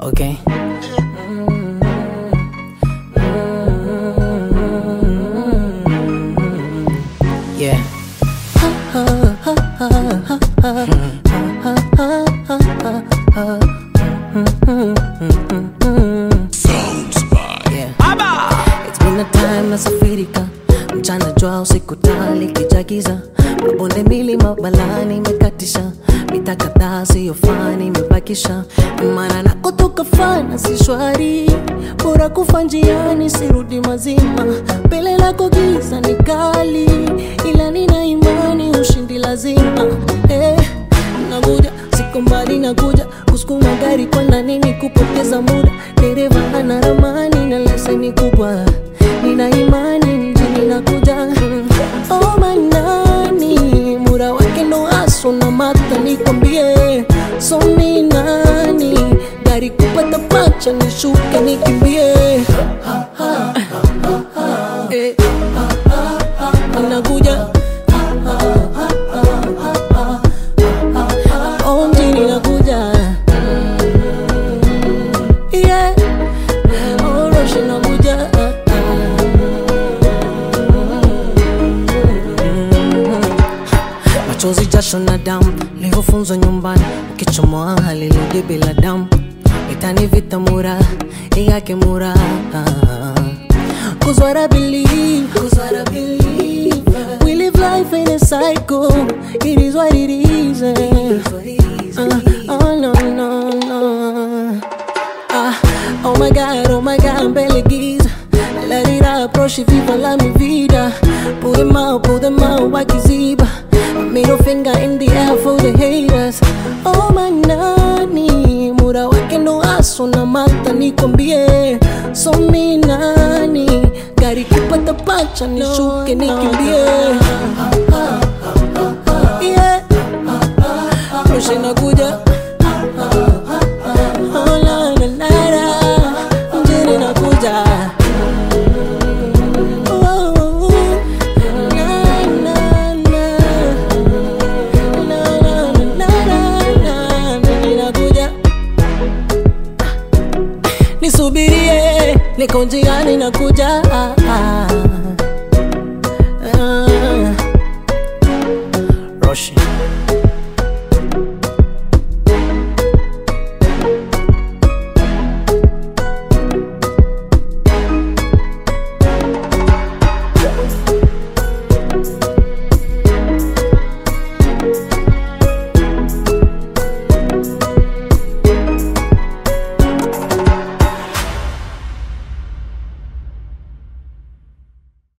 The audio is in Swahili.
Okay. Yeah. Yeah. It's been a time nasafirika, mchana jua usiku taa likijagiza, mabonde milima balani mekatisha, mita kadhaa siyo fani mebakisha, maana nakotoka fana si shwari, bora kufa njiani sirudi mazima, mbele lako giza ni kali, ila nina imani ushindi lazima. Nakuja siko mbali, nakuja kusukuma gari kwa nini kupoteza muda, dereva ana ramani na leseni kubwa, nina imani mjini nakuja. Oh manani mura wake ndo aso na mata nikwambie, so ni nani gari kupata pacha nishuke nikimbie. Nakuja oh mjini nakuja, yeah, oh rush nakuja. Machozi jasho na damu nilivyofunzwa nyumbani, ukichomoa halirudi bila damu, itani vita mura yake mura. Cause what I believe, we live life in a cycle, it is what it is. Oh no no no. Oh my god, mbele giza, let it approach viva la mi vida, pull them out wakiziba, middle finger in the air for the haters. Oh manani mura wake ndo aso na mata nikwambie, so mi nani gari kupata pacha nishuke nikimbie. Yeah, rushe nakuja, oh la la la la, mjini nakuja. Nisubirie, niko njiani nakuja.